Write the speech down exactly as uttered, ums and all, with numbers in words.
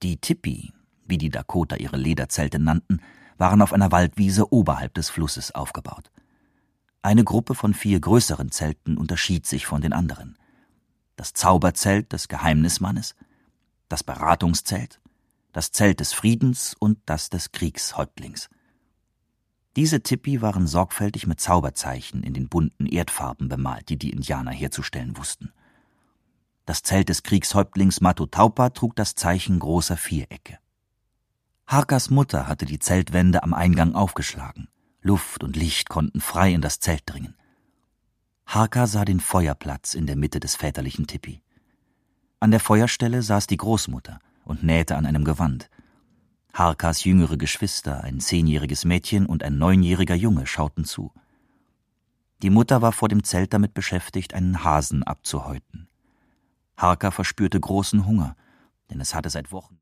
Die Tipi, wie die Dakota ihre Lederzelte nannten, waren auf einer Waldwiese oberhalb des Flusses aufgebaut. Eine Gruppe von vier größeren Zelten unterschied sich von den anderen. Das Zauberzelt des Geheimnismannes, das Beratungszelt, das Zelt des Friedens und das des Kriegshäuptlings. Diese Tipi waren sorgfältig mit Zauberzeichen in den bunten Erdfarben bemalt, die die Indianer herzustellen wussten. Das Zelt des Kriegshäuptlings Matutaupa trug das Zeichen großer Vierecke. Harkas Mutter hatte die Zeltwände am Eingang aufgeschlagen. Luft und Licht konnten frei in das Zelt dringen. Harka sah den Feuerplatz in der Mitte des väterlichen Tipi. An der Feuerstelle saß die Großmutter und nähte an einem Gewand. Harkas jüngere Geschwister, ein zehnjähriges Mädchen und ein neunjähriger Junge, schauten zu. Die Mutter war vor dem Zelt damit beschäftigt, einen Hasen abzuhäuten. Harka verspürte großen Hunger, denn es hatte seit Wochen